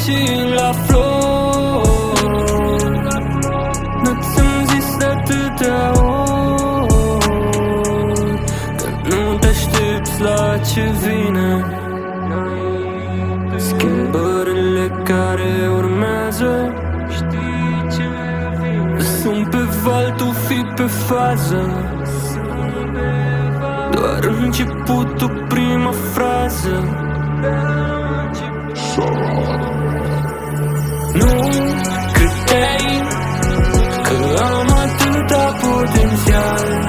și la flori. Nu ți-am zis de atâtea ori că nu te aștepți la ce vine. Schimbările care urmează, știi ce vine. Sunt pe val, tu fii pe fază. Doar începutul, prima frază. Nu credeai că am atâta potențial.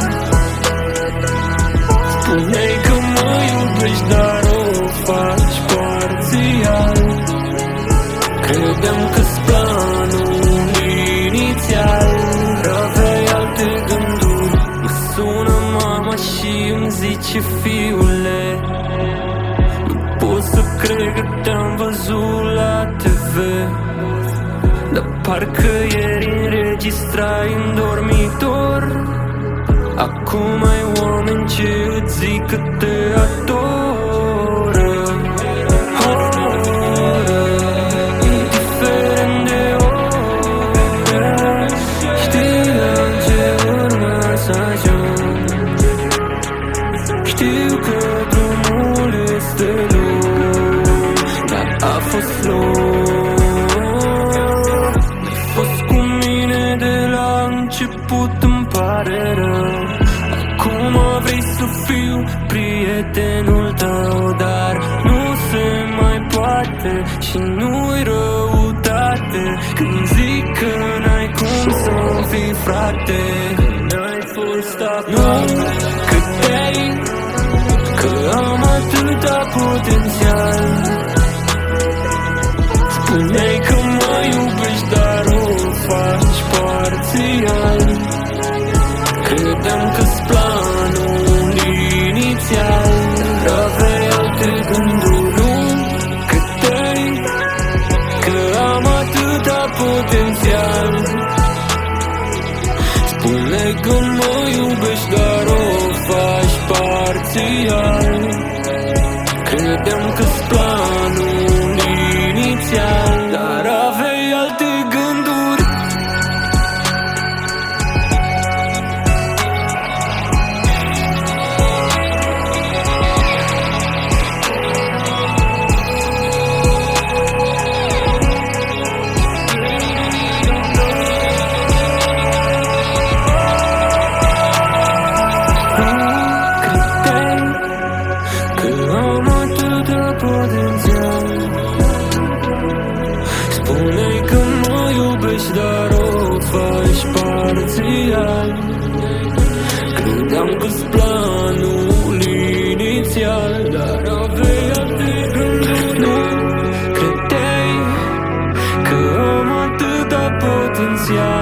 Spuneai că mă iubești, dar o faci parțial. Credeam că-s planul inițial. Aveai alte gânduri. Mă sună mama și îmi zice: fiule, nu pot să cred că te-am văzut la TV. Dar parcă ieri înregistrai în dormitor. Acum ai oameni ce îți zic că te adoră. Indiferent de ore, știi la ce urma să ajung. Știu că drumul este lung, dar a fost lung. Ai fost cu mine de la început, îmi pare rău. Acum vrei să fiu prietenul tău, dar nu se mai poate și nu-i răutate când zic că n-ai cum să fii frate. N-ai fost acolo. Nu credeai că am atâta potențial. Spuneai că mă iubești, dar o faci parțial. Credeam că-s planul inițial. Aveai alte gânduri. Nu credeai că am atâta potențial. Spune că mă iubești, dar o faci parțial. Credeam că-s planul inițial, dar aveai alte gânduri. Spune că mă iubești, dar o faci parțial. Credeam că-s planul inițial, dar aveai alte gânduri. Nu credeai că am atâta potențial.